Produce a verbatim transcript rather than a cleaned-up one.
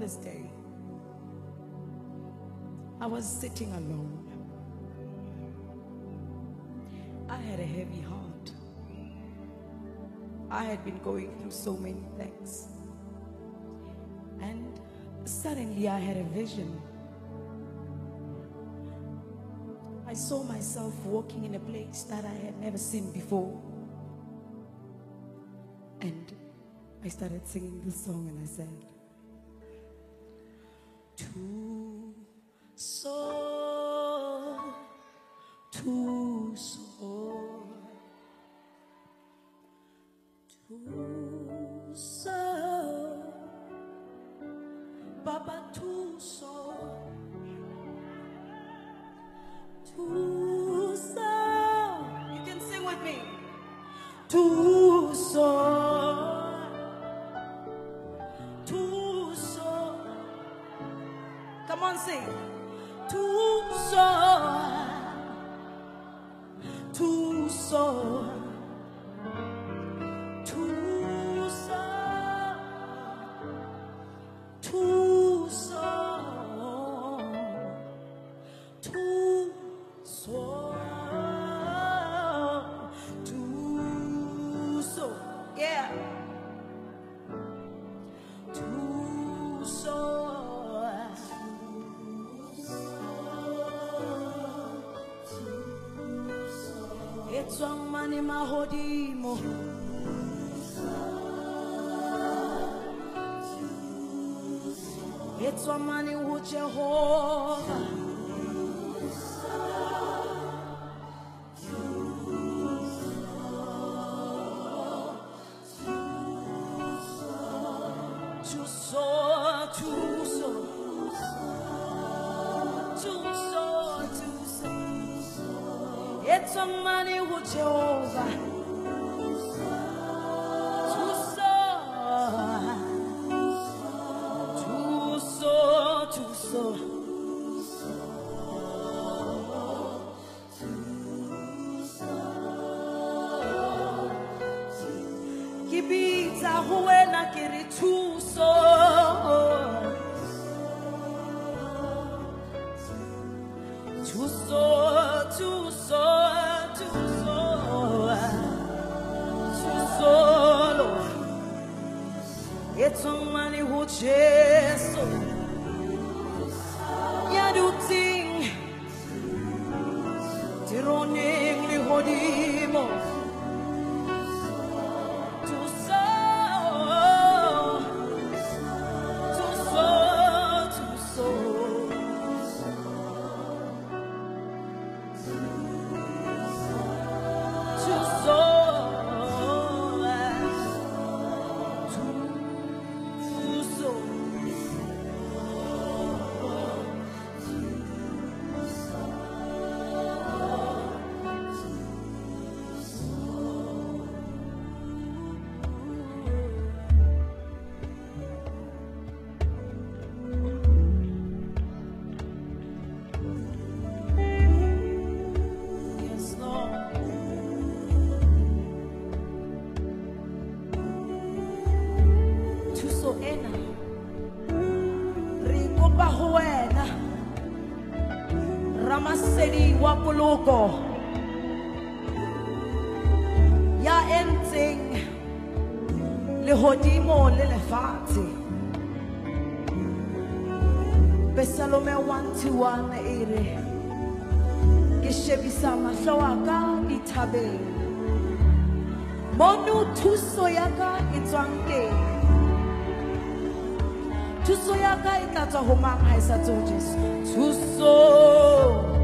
Father's Day, I was sitting alone. I had a heavy heart. I had been going through so many things. And suddenly I had a vision. I saw myself walking in a place that I had never seen before. And I started singing this song and I said, "Too soul, too soul, too soul, Baba, too soul, too soul." You can sing with me. Too soul, too soul. Come on, sing. Too soul, too soul, too soul, too soul, too soul, too soul. Yeah. Too soul. It's on money, my hodimo. It's on money with Jehovah. Too so, too so, too so, too so. It's a money with Jehovah. Too so, too so, too so. Kibita huela kiri too so. Too so, too so, too so, too so, Lord. It's on money who chase. Ya do ting, tironing li hodimo. Too so, too so, too so. Ramasedi wapuluko ya enting le hodimo le lefati Besalome one to one ere ke shebisa mahlo aka ithabeng monu thuso yaka itswang teng thuso yaka e tla tswa ho mang ha e sa tswa Jesu thuso